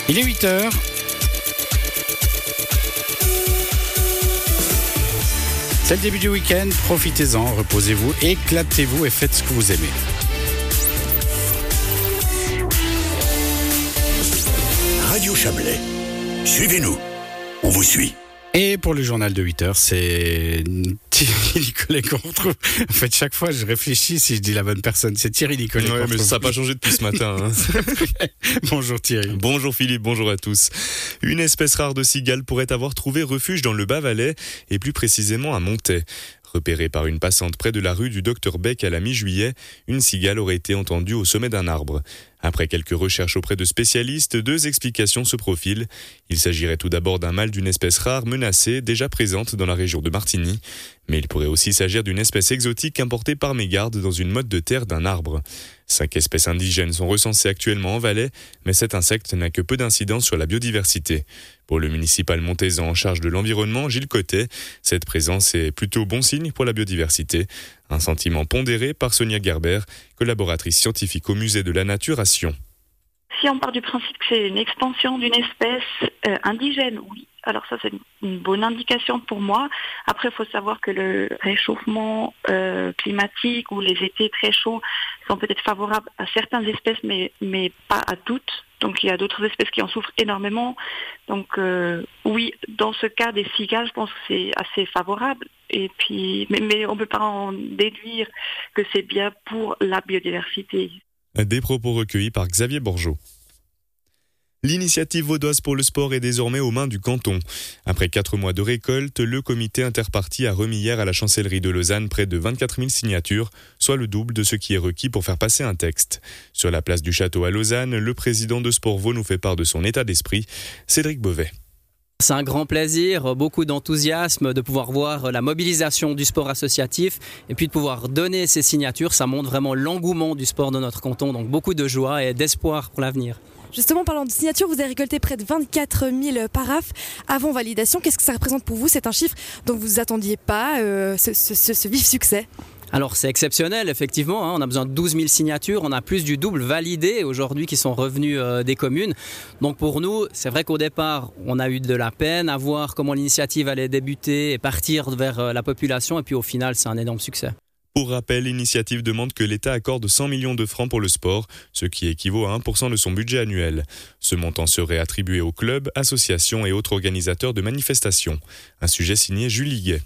Il est 8h. C'est le début du week-end, profitez-en, reposez-vous, éclatez-vous et faites ce que vous aimez. Radio Chablais, suivez-nous, on vous suit. Et pour le journal de 8h, c'est Thierry Nicolet qu'on retrouve. En fait, chaque fois, je réfléchis si je dis la bonne personne. C'est Thierry Nicolet qu'on retrouve. Mais ça n'a pas changé depuis ce matin. Bonjour Thierry. Bonjour Philippe, bonjour à tous. Une espèce rare de cigale pourrait avoir trouvé refuge dans le Bas-Valais, et plus précisément à Montaix. Repérée par une passante près de la rue du Docteur Beck à la mi-juillet, une cigale aurait été entendue au sommet d'un arbre. Après quelques recherches auprès de spécialistes, 2 explications se profilent. Il s'agirait tout d'abord d'un mâle d'une espèce rare menacée, déjà présente dans la région de Martigny. Mais il pourrait aussi s'agir d'une espèce exotique importée par mégarde dans une motte de terre d'un arbre. 5 espèces indigènes sont recensées actuellement en Valais, mais cet insecte n'a que peu d'incidence sur la biodiversité. Pour le municipal montaisan en charge de l'environnement, Gilles Cotet, cette présence est plutôt bon signe pour la biodiversité. Un sentiment pondéré par Sonia Gerber, collaboratrice scientifique au musée de la Nature à Sion. Si on part du principe que c'est une expansion d'une espèce indigène, oui. Alors ça, c'est une bonne indication pour moi. Après, il faut savoir que le réchauffement climatique ou les étés très chauds sont peut-être favorables à certaines espèces, mais pas à toutes. Donc il y a d'autres espèces qui en souffrent énormément. Donc oui, dans ce cas des cigales, je pense que c'est assez favorable. Et puis, mais on ne peut pas en déduire que c'est bien pour la biodiversité. Des propos recueillis par Xavier Borgeot. L'initiative vaudoise pour le sport est désormais aux mains du canton. Après 4 mois de récolte, le comité interparti a remis hier à la chancellerie de Lausanne près de 24 000 signatures, soit le double de ce qui est requis pour faire passer un texte. Sur la place du Château à Lausanne, le président de Sport Vaud nous fait part de son état d'esprit, Cédric Beauvais. C'est un grand plaisir, beaucoup d'enthousiasme de pouvoir voir la mobilisation du sport associatif et puis de pouvoir donner ces signatures. Ça montre vraiment l'engouement du sport de notre canton, donc beaucoup de joie et d'espoir pour l'avenir. Justement, parlant de signatures, vous avez récolté près de 24 000 paraphes avant validation. Qu'est-ce que ça représente pour vous? C'est un chiffre dont vous ne vous attendiez pas, ce vif succès. Alors c'est exceptionnel, effectivement, on a besoin de 12 000 signatures, on a plus du double validé aujourd'hui qui sont revenus des communes. Donc pour nous, c'est vrai qu'au départ, on a eu de la peine à voir comment l'initiative allait débuter et partir vers la population, et puis au final, c'est un énorme succès. Pour rappel, l'initiative demande que l'État accorde 100 millions de francs pour le sport, ce qui équivaut à 1% de son budget annuel. Ce montant serait attribué aux clubs, associations et autres organisateurs de manifestations. Un sujet signé Julie Guet.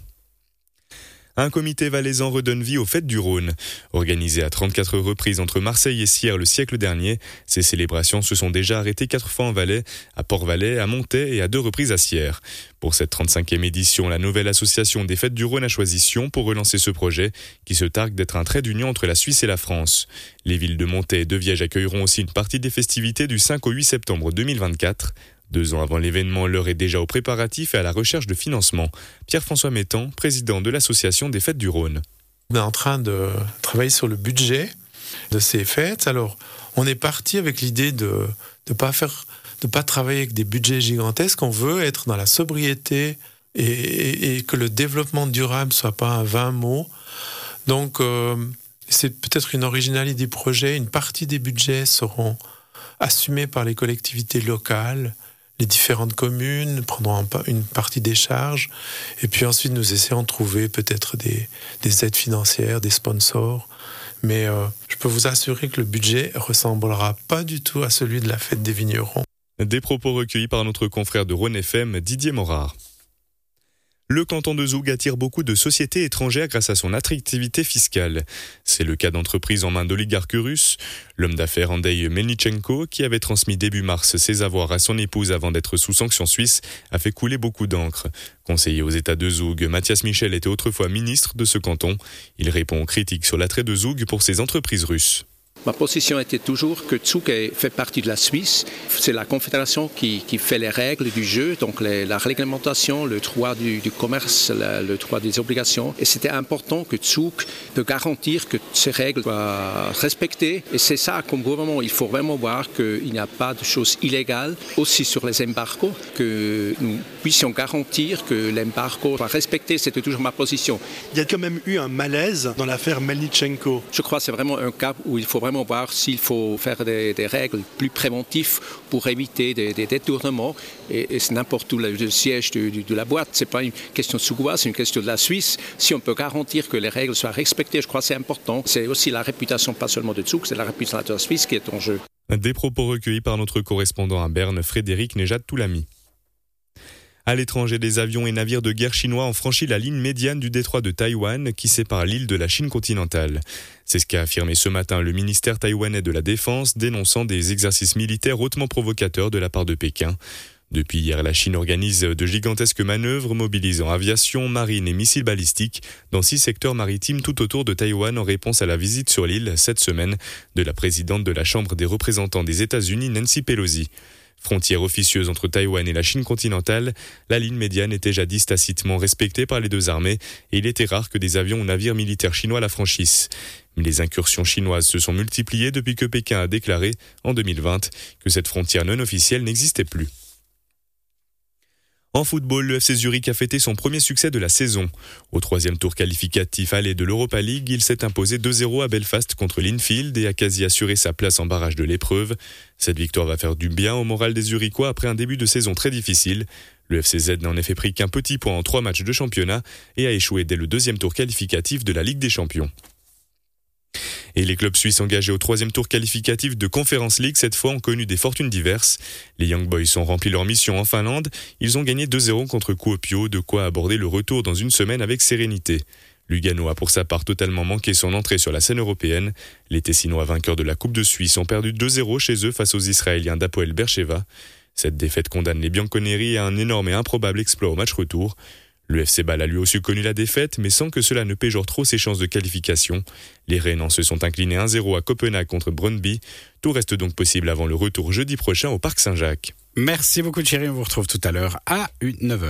Un comité valaisan redonne vie aux Fêtes du Rhône. Organisées à 34 reprises entre Marseille et Sierre le siècle dernier, ces célébrations se sont déjà arrêtées 4 fois en Valais, à Port-Valais, à Montaix et à 2 reprises à Sierre. Pour cette 35e édition, la nouvelle association des Fêtes du Rhône a choisi Sion pour relancer ce projet, qui se targue d'être un trait d'union entre la Suisse et la France. Les villes de Montaix et de Viège accueilleront aussi une partie des festivités du 5 au 8 septembre 2024. 2 ans avant l'événement, l'heure est déjà aux préparatifs et à la recherche de financement. Pierre-François Métan, président de l'association des Fêtes du Rhône. On est en train de travailler sur le budget de ces fêtes. Alors, on est parti avec l'idée de pas travailler avec des budgets gigantesques. On veut être dans la sobriété et que le développement durable soit pas un vain mot. Donc, c'est peut-être une originalité du projet. Une partie des budgets seront assumés par les collectivités locales. Les différentes communes prendront une partie des charges, et puis ensuite nous essayons de trouver peut-être des aides financières, des sponsors. Mais je peux vous assurer que le budget ressemblera pas du tout à celui de la fête des vignerons. Des propos recueillis par notre confrère de Rhône FM, Didier Morard. Le canton de Zoug attire beaucoup de sociétés étrangères grâce à son attractivité fiscale. C'est le cas d'entreprises en main d'oligarques russes. L'homme d'affaires Andrei Melnichenko, qui avait transmis début mars ses avoirs à son épouse avant d'être sous sanction suisse, a fait couler beaucoup d'encre. Conseiller aux États de Zoug, Mathias Michel était autrefois ministre de ce canton. Il répond aux critiques sur l'attrait de Zoug pour ses entreprises russes. Ma position était toujours que Zug fait partie de la Suisse. C'est la confédération qui fait les règles du jeu, donc la réglementation, le droit du commerce, le droit des obligations. Et c'était important que Zug peut garantir que ces règles soient respectées. Et c'est ça, comme gouvernement, il faut vraiment voir qu'il n'y a pas de choses illégales. Aussi sur les embargos, que nous puissions garantir que l'embargo soit respecté. C'était toujours ma position. Il y a quand même eu un malaise dans l'affaire Melnichenko. Je crois que c'est vraiment un cas où il faut vraiment vraiment voir s'il faut faire des règles plus préventives pour éviter des détournements. Et c'est n'importe où le siège de la boîte. Ce n'est pas une question de Sugoa, c'est une question de la Suisse. Si on peut garantir que les règles soient respectées, je crois que c'est important. C'est aussi la réputation, pas seulement de Zug, c'est la réputation de la Suisse qui est en jeu. Des propos recueillis par notre correspondant à Berne, Frédéric Nejad-Toulami. À l'étranger, des avions et navires de guerre chinois ont franchi la ligne médiane du détroit de Taïwan qui sépare l'île de la Chine continentale. C'est ce qu'a affirmé ce matin le ministère taïwanais de la Défense, dénonçant des exercices militaires hautement provocateurs de la part de Pékin. Depuis hier, la Chine organise de gigantesques manœuvres mobilisant aviation, marine et missiles balistiques dans 6 secteurs maritimes tout autour de Taïwan en réponse à la visite sur l'île cette semaine de la présidente de la Chambre des représentants des États-Unis, Nancy Pelosi. Frontière officieuse entre Taïwan et la Chine continentale, la ligne médiane était jadis tacitement respectée par les deux armées et il était rare que des avions ou navires militaires chinois la franchissent. Mais les incursions chinoises se sont multipliées depuis que Pékin a déclaré, en 2020, que cette frontière non officielle n'existait plus. En football, le FC Zurich a fêté son premier succès de la saison. Au 3e tour qualificatif aller de l'Europa League, il s'est imposé 2-0 à Belfast contre Linfield et a quasi assuré sa place en barrage de l'épreuve. Cette victoire va faire du bien au moral des Zurichois après un début de saison très difficile. Le FCZ n'a en effet pris qu'un petit point en 3 matchs de championnat et a échoué dès le 2e tour qualificatif de la Ligue des Champions. Et les clubs suisses engagés au 3e tour qualificatif de Conference League cette fois ont connu des fortunes diverses. Les Young Boys ont rempli leur mission en Finlande. Ils ont gagné 2-0 contre Kuopio, de quoi aborder le retour dans une semaine avec sérénité. Lugano a pour sa part totalement manqué son entrée sur la scène européenne. Les Tessinois vainqueurs de la Coupe de Suisse ont perdu 2-0 chez eux face aux Israéliens d'Hapoel Beersheva. Cette défaite condamne les Bianconeri à un énorme et improbable exploit au match retour. Le FC Bâle a lui aussi connu la défaite, mais sans que cela ne péjore trop ses chances de qualification. Les Rhénans se sont inclinés 1-0 à Copenhague contre Brøndby. Tout reste donc possible avant le retour jeudi prochain au Parc Saint-Jacques. Merci beaucoup Thierry, on vous retrouve tout à l'heure à 9h.